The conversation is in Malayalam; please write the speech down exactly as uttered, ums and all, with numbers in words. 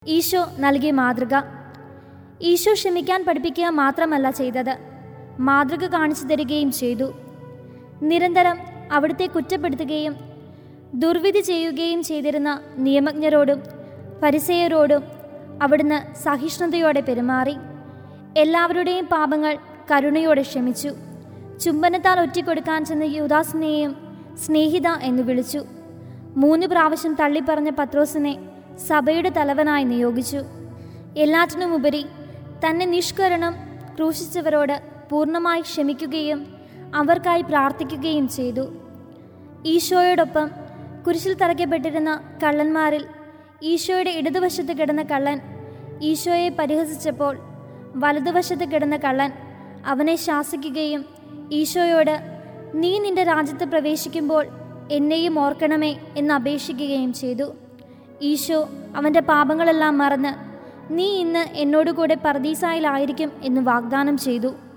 ഈശോ നൽകിയ മാതൃക. ഈശോ ക്ഷമിക്കാൻ പഠിപ്പിക്കുക മാത്രമല്ല ചെയ്തത്, മാതൃക കാണിച്ചു തരികയും ചെയ്തു. നിരന്തരം അവിടുത്തെ കുറ്റപ്പെടുത്തുകയും ദുർവിധി ചെയ്യുകയും ചെയ്തിരുന്ന നിയമജ്ഞരോടും ഫരിസേയരോടും അവിടുന്ന് സഹിഷ്ണുതയോടെ പെരുമാറി. എല്ലാവരുടെയും പാപങ്ങൾ കരുണയോടെ ക്ഷമിച്ചു. ചുംബനത്താൽ ഒറ്റിക്കൊടുക്കാൻ ചെന്ന യൂദാസിനെയും സ്നേഹിത എന്ന് വിളിച്ചു. മൂന്ന് പ്രാവശ്യം തള്ളിപ്പറഞ്ഞ പത്രോസിനെ സഭയുടെ തലവനായി നിയോഗിച്ചു. എല്ലാറ്റിനുമുപരി തന്നെ നിഷ്കരണം ക്രൂശിച്ചവരോട് പൂർണ്ണമായി ക്ഷമിക്കുകയും അവർക്കായി പ്രാർത്ഥിക്കുകയും ചെയ്തു. ഈശോയോടൊപ്പം കുരിശിൽ തറയ്ക്കപ്പെട്ടിരുന്ന കള്ളന്മാരിൽ ഈശോയുടെ ഇടതുവശത്ത് കിടന്ന കള്ളൻ ഈശോയെ പരിഹസിച്ചപ്പോൾ വലതുവശത്ത് കിടന്ന കള്ളൻ അവനെ ശാസിക്കുകയും ഈശോയോട് നീ നിന്റെ രാജ്യത്ത് പ്രവേശിക്കുമ്പോൾ എന്നെയും ഓർക്കണമേ എന്ന് അപേക്ഷിക്കുകയും ചെയ്തു. ഈശോ അവൻ്റെ പാപങ്ങളെല്ലാം മറന്ന് നീ ഇന്ന് എന്നോടുകൂടെ പർദീസായിലായിരിക്കും എന്ന് വാഗ്ദാനം ചെയ്തു.